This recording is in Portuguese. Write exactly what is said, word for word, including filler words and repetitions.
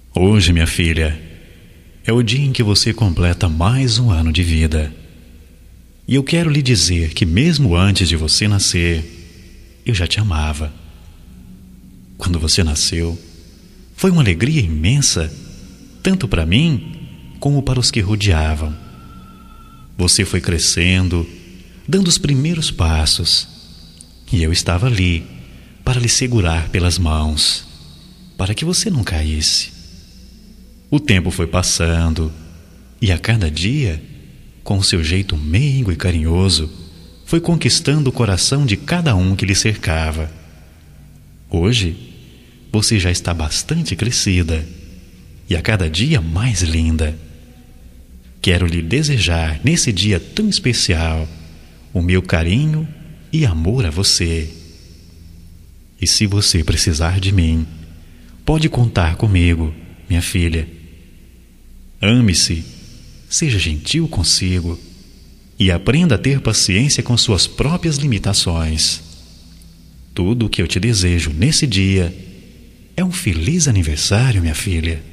Hoje, minha filha, é o dia em que você completa mais um ano de vida. E eu quero lhe dizer que mesmo antes de você nascer, eu já te amava. Quando você nasceu, foi uma alegria imensa, tanto para mim como para os que rodeavam. Você foi crescendo, dando os primeiros passos, e eu estava ali para lhe segurar pelas mãos, para que você não caísse. O tempo foi passando, e a cada dia, com o seu jeito meigo e carinhoso, foi conquistando o coração de cada um que lhe cercava. Hoje, você já está bastante crescida, e a cada dia mais linda. Quero lhe desejar, nesse dia tão especial, o meu carinho e amor a você. E se você precisar de mim, pode contar comigo, minha filha. Ame-se, seja gentil consigo e aprenda a ter paciência com suas próprias limitações. Tudo o que eu te desejo nesse dia é um feliz aniversário, minha filha.